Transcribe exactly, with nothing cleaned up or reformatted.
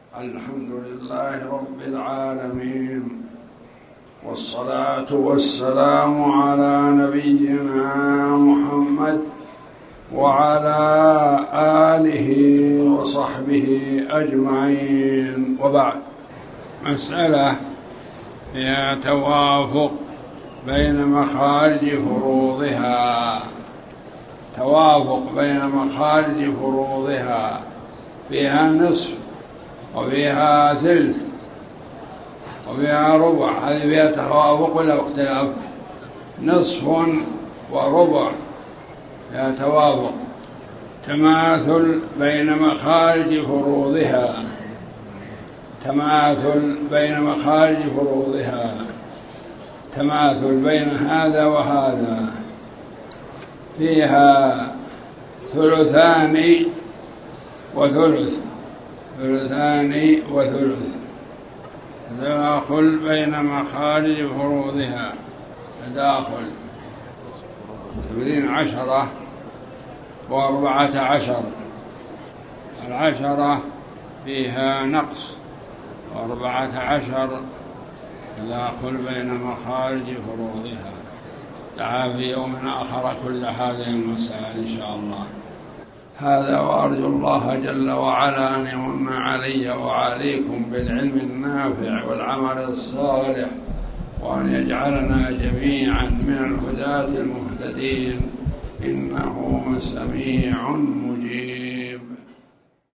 الحمد لله رب العالمين، والصلاة والسلام على نبينا محمد وعلى آله وصحبه أجمعين، وبعد. مسألة فيها توافق بين مخارج فروضها توافق بين مخارج فروضها فيها نصف وفيها ثلث وفيها ربع. هذه فيها توافق ولا اختلاف؟ نصف وربع فيها توافق. تماثل بين مخارج فروضها تماثل بين مخارج فروضها تماثل بين هذا وهذا. فيها ثلثان وثلث ثلثان وثلث تداخل بين مخارج فروضها. تداخل ثمانين عشرة وأربعة عشر. العشرة فيها نقص، وأربعة عشر تداخل بين مخارج فروضها. تعال في يوم آخر كل هذه المسائل إن شاء الله. هذا، وأرجو الله جل وعلا أن يمن علي وعليكم بالعلم النافع والعمل الصالح، وأن يجعلنا جميعا من الهداة المهتدين، إنه سميع مجيب.